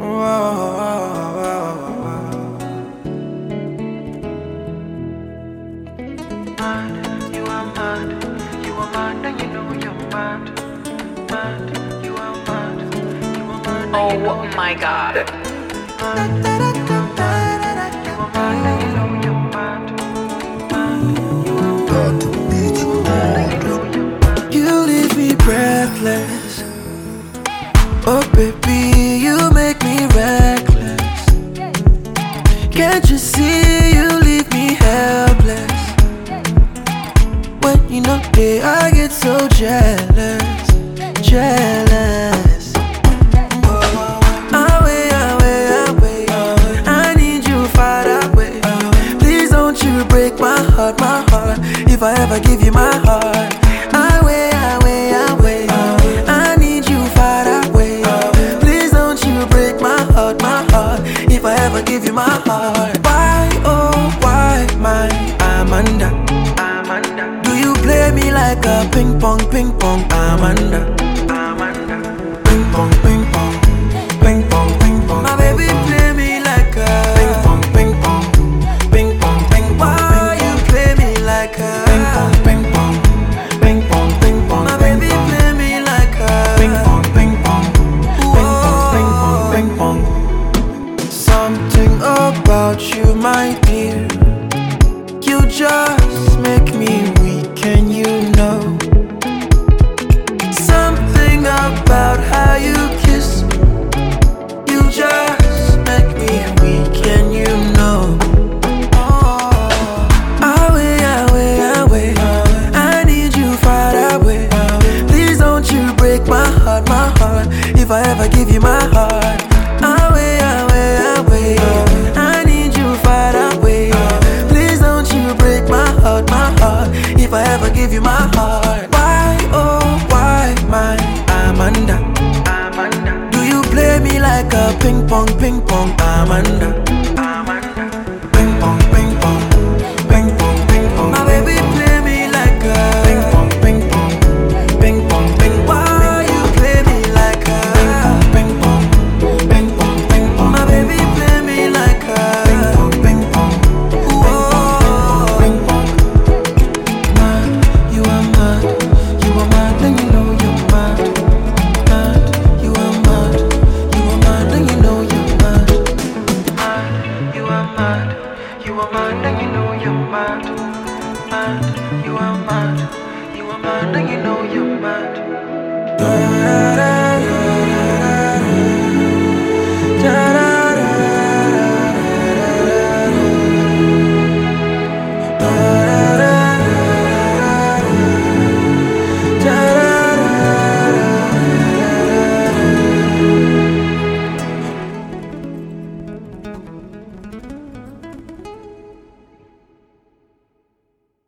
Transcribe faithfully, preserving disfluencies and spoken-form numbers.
Mad, you are mad, you are mad, and you know you're mad. Mad, you are mad, you are mad. Oh my god. Mad, you are mad, you are mad, and you know you're mad. Mad, you are mad, you are mad, and you know you're mad. You leave me breathless. Oh baby, you make me reckless. Can't you see you leave me helpless? When you know that I get so jealous, jealous. Away, away, away. I need you far away. Please don't you break my heart, my heart. If I ever give you my heart. Away, away, away. I need you far away. Please don't you break my heart, my heart. If I ever give you my heart. Why, oh, why, my Amanda? Amanda, Do you play me like a ping pong, ping pong, Amanda? Amanda, Ping pong, ping pong, ping pong, ping pong. My baby play me like a ping pong, ping pong, ping pong, ping pong. Why you play me like a ping pong, ping pong, ping pong, ping pong. My baby play me like a ping pong, ping pong, ping pong, ping pong, ping pong. Something about you, my dear. You just make me weak, and you know. Something about how you kiss me. You just make me weak, and you know. Away, away, away. I need you far away. Please don't you break my heart, my heart. If I ever give you my heart. Away, away, away. I need you far away. Please don't you break my heart, my heart. If I ever give you my heart. Why, oh, why, my Amanda? Amanda, Do you play me like a ping pong, ping pong, Amanda?